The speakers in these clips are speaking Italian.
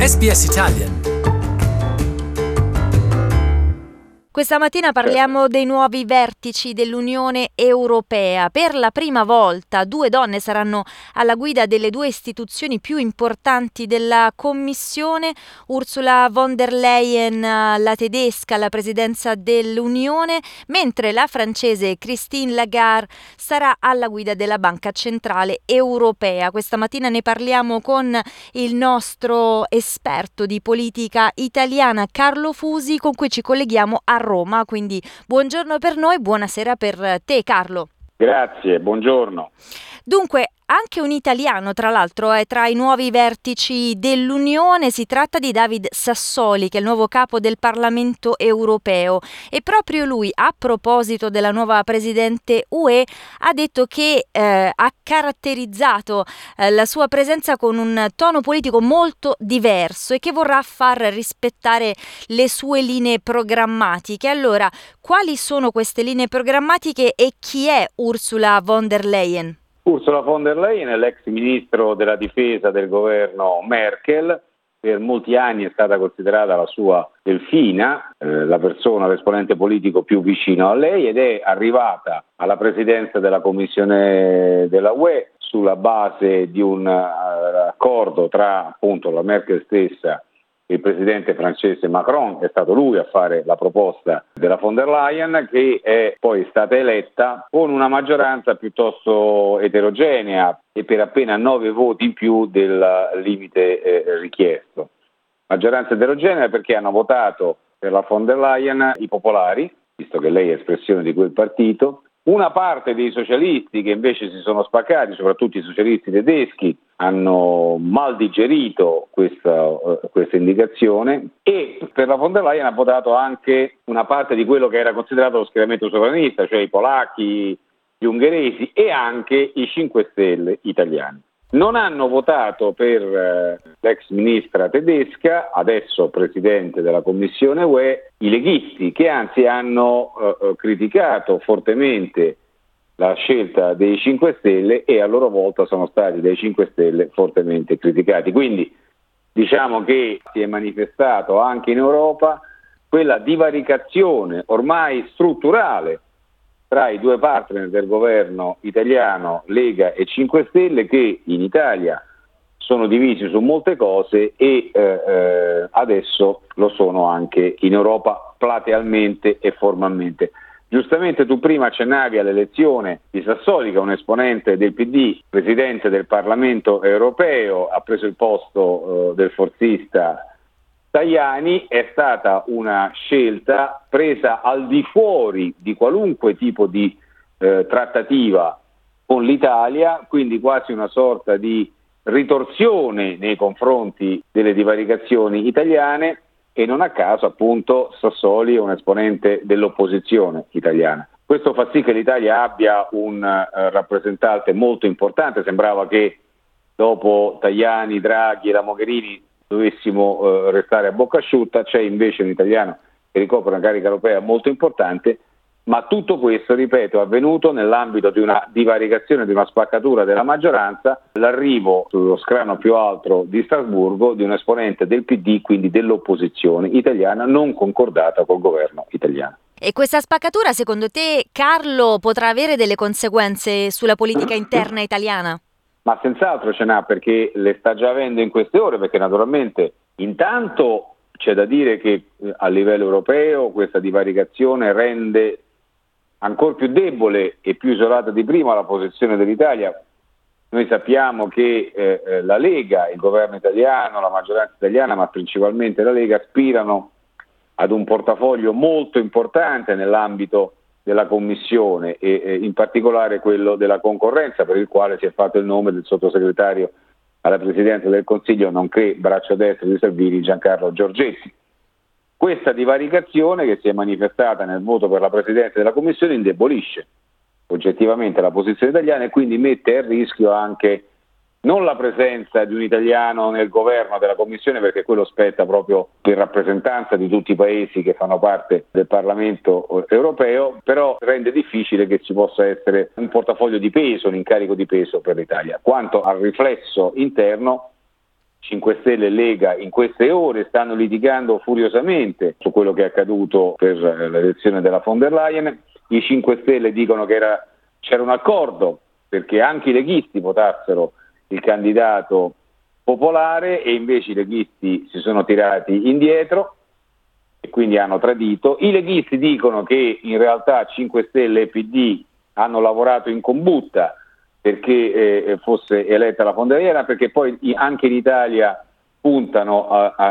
SBS Italian. Questa mattina parliamo dei nuovi vertici dell'Unione Europea. Per la prima volta 2 donne saranno alla guida delle 2 istituzioni più importanti della Commissione. Ursula von der Leyen, la tedesca, alla presidenza dell'Unione, mentre la francese Christine Lagarde sarà alla guida della Banca Centrale Europea. Questa mattina ne parliamo con il nostro esperto di politica italiana Carlo Fusi, con cui ci colleghiamo a Roma, quindi buongiorno per noi, buonasera per te Carlo. Grazie, buongiorno. Dunque, anche un italiano, tra l'altro, è tra i nuovi vertici dell'Unione. Si tratta di David Sassoli, che è il nuovo capo del Parlamento europeo. E proprio lui, a proposito della nuova presidente UE, ha detto che ha caratterizzato la sua presenza con un tono politico molto diverso e che vorrà far rispettare le sue linee programmatiche. Allora, quali sono queste linee programmatiche e chi è Ursula von der Leyen? Ursula von der Leyen è l'ex ministro della difesa del governo Merkel. Per molti anni è stata considerata la sua delfina, la persona, l'esponente politico più vicino a lei, ed è arrivata alla presidenza della Commissione della UE sulla base di un accordo tra appunto la Merkel stessa e il presidente francese Macron. È stato lui a fare la proposta della von der Leyen, che è poi stata eletta con una maggioranza piuttosto eterogenea e per appena 9 voti in più del limite richiesto. Maggioranza eterogenea perché hanno votato per la von der Leyen i popolari, visto che lei è espressione di quel partito, una parte dei socialisti che invece si sono spaccati, soprattutto i socialisti tedeschi, hanno mal digerito questa indicazione, e per la von der Leyen ha votato anche una parte di quello che era considerato lo schieramento sovranista, cioè i polacchi, gli ungheresi e anche i 5 Stelle italiani. Non hanno votato per l'ex ministra tedesca, adesso presidente della Commissione UE, i leghisti, che anzi hanno criticato fortemente la scelta dei 5 Stelle e a loro volta sono stati dai 5 Stelle fortemente criticati. Quindi diciamo che si è manifestato anche in Europa quella divaricazione ormai strutturale tra i 2 partner del governo italiano, Lega e 5 Stelle, che in Italia sono divisi su molte cose e adesso lo sono anche in Europa platealmente e formalmente. Giustamente tu prima accennavi all'elezione di Sassoli, che è un esponente del PD, presidente del Parlamento europeo, ha preso il posto del forzista Tajani. È stata una scelta presa al di fuori di qualunque tipo di trattativa con l'Italia, quindi quasi una sorta di ritorsione nei confronti delle divaricazioni italiane, e non a caso appunto Sassoli è un esponente dell'opposizione italiana. Questo fa sì che l'Italia abbia un rappresentante molto importante. Sembrava che dopo Tajani, Draghi e la Mogherini dovessimo restare a bocca asciutta. C'è invece un italiano che ricopre una carica europea molto importante, ma tutto questo, ripeto, è avvenuto nell'ambito di una divaricazione, di una spaccatura della maggioranza, l'arrivo sullo scranno più alto di Strasburgo di un esponente del PD, quindi dell'opposizione italiana, non concordata col governo italiano. E questa spaccatura, secondo te, Carlo, potrà avere delle conseguenze sulla politica interna italiana? Ma senz'altro ce n'ha, perché le sta già avendo in queste ore, perché naturalmente intanto c'è da dire che a livello europeo questa divaricazione rende ancora più debole e più isolata di prima la posizione dell'Italia. Noi sappiamo che la Lega, il governo italiano, la maggioranza italiana, ma principalmente la Lega, aspirano ad un portafoglio molto importante nell'ambito della Commissione e in particolare quello della concorrenza, per il quale si è fatto il nome del sottosegretario alla Presidenza del Consiglio, nonché braccio destro di Salvini, Giancarlo Giorgetti. Questa divaricazione, che si è manifestata nel voto per la Presidenza della Commissione, indebolisce oggettivamente la posizione italiana e quindi mette a rischio anche non la presenza di un italiano nel governo della Commissione, perché quello spetta proprio per rappresentanza di tutti i paesi che fanno parte del Parlamento europeo, però rende difficile che ci possa essere un portafoglio di peso, un incarico di peso per l'Italia. Quanto al riflesso interno, 5 Stelle e Lega in queste ore stanno litigando furiosamente su quello che è accaduto per l'elezione della von der Leyen. I 5 Stelle dicono che c'era un accordo perché anche i leghisti votassero il candidato popolare e invece i leghisti si sono tirati indietro e quindi hanno tradito. I leghisti dicono che in realtà 5 Stelle e PD hanno lavorato in combutta perché fosse eletta la von der Leyen, perché poi anche in Italia puntano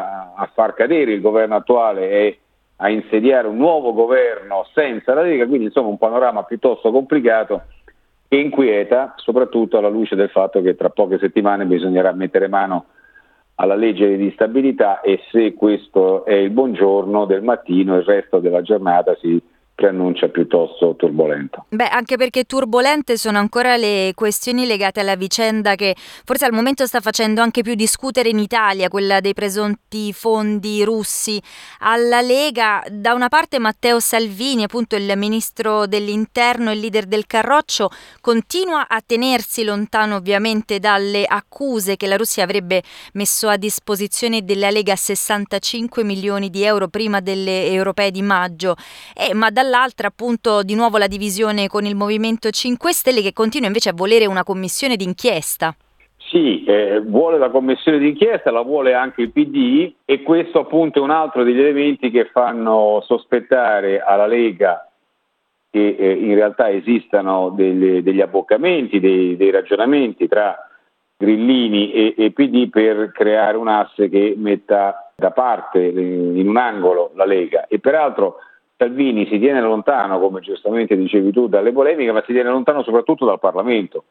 a far cadere il governo attuale e a insediare un nuovo governo senza la Lega, quindi insomma un panorama piuttosto complicato che inquieta, soprattutto alla luce del fatto che tra poche settimane bisognerà mettere mano alla legge di stabilità e se questo è il buongiorno del mattino il resto della giornata si preannuncia piuttosto turbolento. Beh, anche perché turbolente sono ancora le questioni legate alla vicenda che forse al momento sta facendo anche più discutere in Italia, quella dei presunti fondi russi alla Lega. Da una parte Matteo Salvini, appunto il ministro dell'Interno e leader del Carroccio, continua a tenersi lontano ovviamente dalle accuse che la Russia avrebbe messo a disposizione della Lega 65 milioni di euro prima delle europee di maggio, ma dall'altra appunto di nuovo la divisione con il Movimento 5 Stelle che continua invece a volere una commissione d'inchiesta. Sì, vuole la commissione d'inchiesta, la vuole anche il PD e questo appunto è un altro degli elementi che fanno sospettare alla Lega che in realtà esistano degli abboccamenti, dei ragionamenti tra grillini e PD per creare un asse che metta da parte in un angolo la Lega e peraltro Salvini si tiene lontano, come giustamente dicevi tu, dalle polemiche, ma si tiene lontano soprattutto dal Parlamento,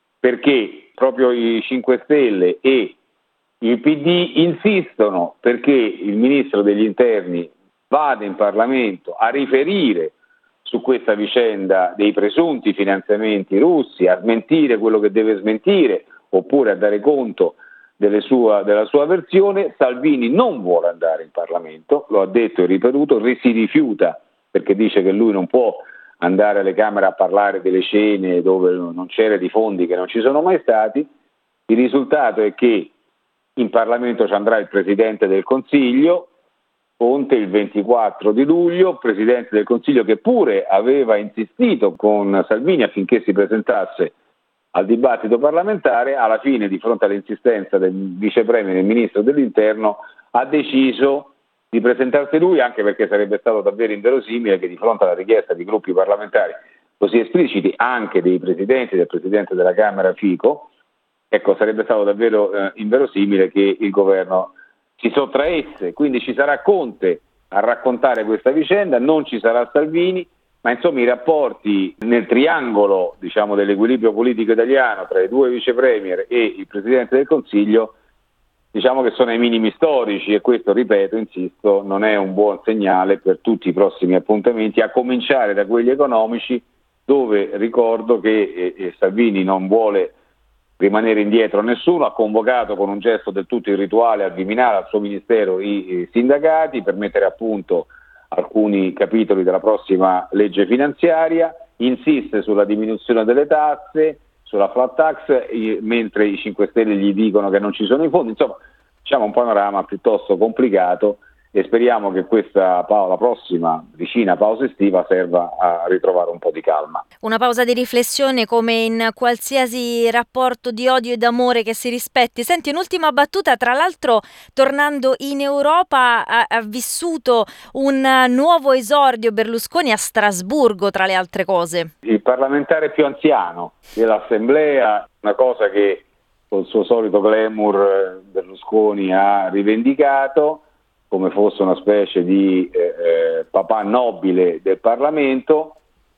perché proprio i 5 Stelle e il PD insistono perché il Ministro degli Interni vada in Parlamento a riferire su questa vicenda dei presunti finanziamenti russi, a smentire quello che deve smentire, oppure a dare conto della sua versione. Salvini non vuole andare in Parlamento, lo ha detto e ripetuto, si rifiuta perché dice che lui non può andare alle Camere a parlare delle cene dove non c'era di fondi che non ci sono mai stati. Il risultato è che in Parlamento ci andrà il Presidente del Consiglio, Conte il 24 di luglio, Presidente del Consiglio che pure aveva insistito con Salvini affinché si presentasse al dibattito parlamentare, alla fine di fronte all'insistenza del Vice Premier e Ministro dell'Interno ha deciso di presentarsi lui, anche perché sarebbe stato davvero inverosimile che di fronte alla richiesta di gruppi parlamentari così espliciti, anche dei presidenti, del Presidente della Camera Fico, ecco, sarebbe stato davvero inverosimile che il governo si sottraesse, quindi ci sarà Conte a raccontare questa vicenda, non ci sarà Salvini, ma insomma i rapporti nel triangolo diciamo, dell'equilibrio politico italiano tra i due vice premier e il Presidente del Consiglio diciamo che sono ai minimi storici e questo, ripeto, insisto, non è un buon segnale per tutti i prossimi appuntamenti, a cominciare da quelli economici dove ricordo che Salvini non vuole rimanere indietro nessuno, ha convocato con un gesto del tutto irrituale al Viminale, al suo ministero, i sindacati per mettere a punto alcuni capitoli della prossima legge finanziaria, insiste sulla diminuzione delle tasse, sulla flat tax, mentre i 5 Stelle gli dicono che non ci sono i fondi, insomma diciamo un panorama piuttosto complicato e speriamo che la prossima vicina pausa estiva serva a ritrovare un po' di calma. Una pausa di riflessione come in qualsiasi rapporto di odio e d'amore che si rispetti. Senti, un'ultima battuta, tra l'altro tornando in Europa ha vissuto un nuovo esordio Berlusconi a Strasburgo tra le altre cose. Il parlamentare più anziano dell'Assemblea, una cosa che col suo solito glamour Berlusconi ha rivendicato come fosse una specie di papà nobile del Parlamento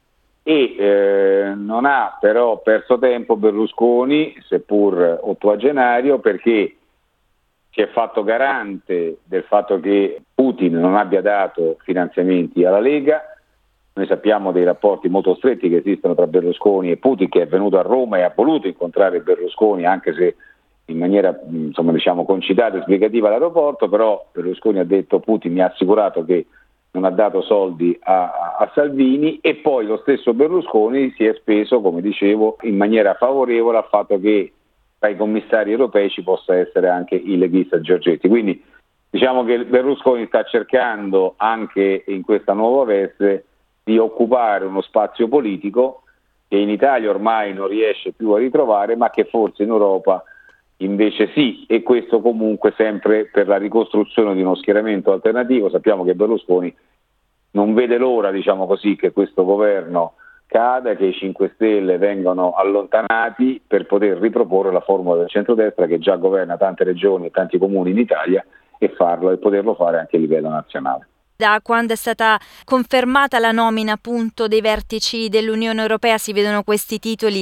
e non ha però perso tempo Berlusconi, seppur ottuagenario, perché si è fatto garante del fatto che Putin non abbia dato finanziamenti alla Lega. Noi sappiamo dei rapporti molto stretti che esistono tra Berlusconi e Putin, che è venuto a Roma e ha voluto incontrare Berlusconi, anche se in maniera insomma, diciamo, concitata e spiegativa all'aeroporto, però Berlusconi ha detto, Putin mi ha assicurato che non ha dato soldi a Salvini e poi lo stesso Berlusconi si è speso, come dicevo, in maniera favorevole al fatto che tra i commissari europei ci possa essere anche il leghista Giorgetti. Quindi diciamo che Berlusconi sta cercando anche in questa nuova veste di occupare uno spazio politico che in Italia ormai non riesce più a ritrovare, ma che forse in Europa invece sì, e questo comunque sempre per la ricostruzione di uno schieramento alternativo. Sappiamo che Berlusconi non vede l'ora, diciamo così, che questo governo cada, che i 5 Stelle vengano allontanati per poter riproporre la formula del centrodestra che già governa tante regioni e tanti comuni in Italia e poterlo fare anche a livello nazionale. Da quando è stata confermata la nomina appunto dei vertici dell'Unione Europea si vedono questi titoli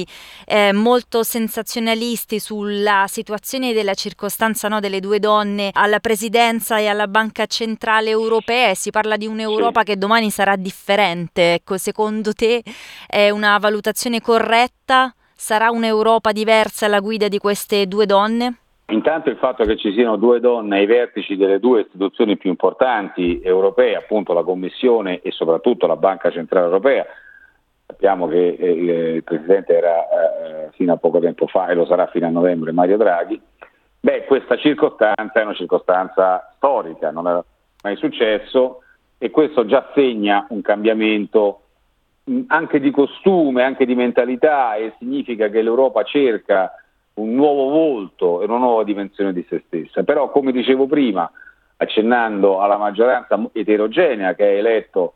molto sensazionalisti sulla situazione della circostanza, no, delle 2 donne alla presidenza e alla Banca Centrale Europea, e si parla di un'Europa che domani sarà differente. Ecco, secondo te è una valutazione corretta? Sarà un'Europa diversa alla guida di queste 2 donne? Intanto il fatto che ci siano 2 donne ai vertici delle 2 istituzioni più importanti europee, appunto la Commissione e soprattutto la Banca Centrale Europea, sappiamo che il Presidente era fino a poco tempo fa e lo sarà fino a novembre Mario Draghi. Questa circostanza è una circostanza storica, non è mai successo, e questo già segna un cambiamento anche di costume, anche di mentalità, e significa che l'Europa cerca un nuovo volto e una nuova dimensione di se stessa. Però, come dicevo prima, accennando alla maggioranza eterogenea che ha eletto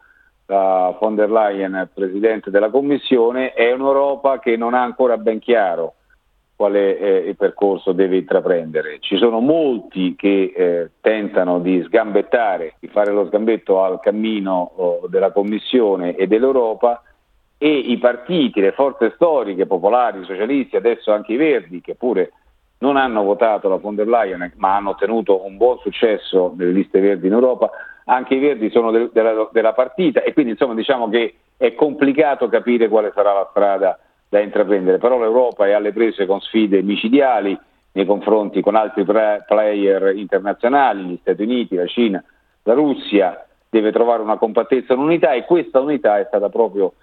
von der Leyen Presidente della Commissione, è un'Europa che non ha ancora ben chiaro quale il percorso deve intraprendere. Ci sono molti che tentano di sgambettare, di fare lo sgambetto al cammino della Commissione e dell'Europa, e i partiti, le forze storiche, popolari, socialisti, adesso anche i Verdi, che pure non hanno votato la von der Leyen ma hanno ottenuto un buon successo nelle liste verdi in Europa, anche i Verdi sono della partita, e quindi insomma diciamo che è complicato capire quale sarà la strada da intraprendere. Però l'Europa è alle prese con sfide micidiali nei confronti con altri player internazionali, gli Stati Uniti, la Cina, la Russia, deve trovare una compattezza, un'unità, e questa unità è stata proprio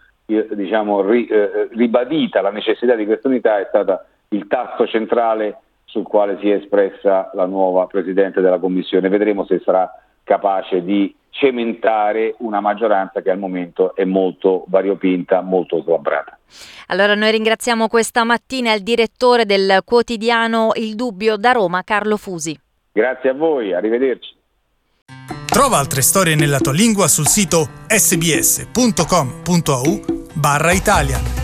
ribadita, la necessità di questa unità è stata il tasto centrale sul quale si è espressa la nuova Presidente della Commissione. Vedremo se sarà capace di cementare una maggioranza che al momento è molto variopinta, molto slabbrata. Allora noi ringraziamo questa mattina il direttore del quotidiano Il Dubbio da Roma, Carlo Fusi. Grazie a voi, arrivederci. Trova altre storie nella tua lingua sul sito sbs.com.au/Italian.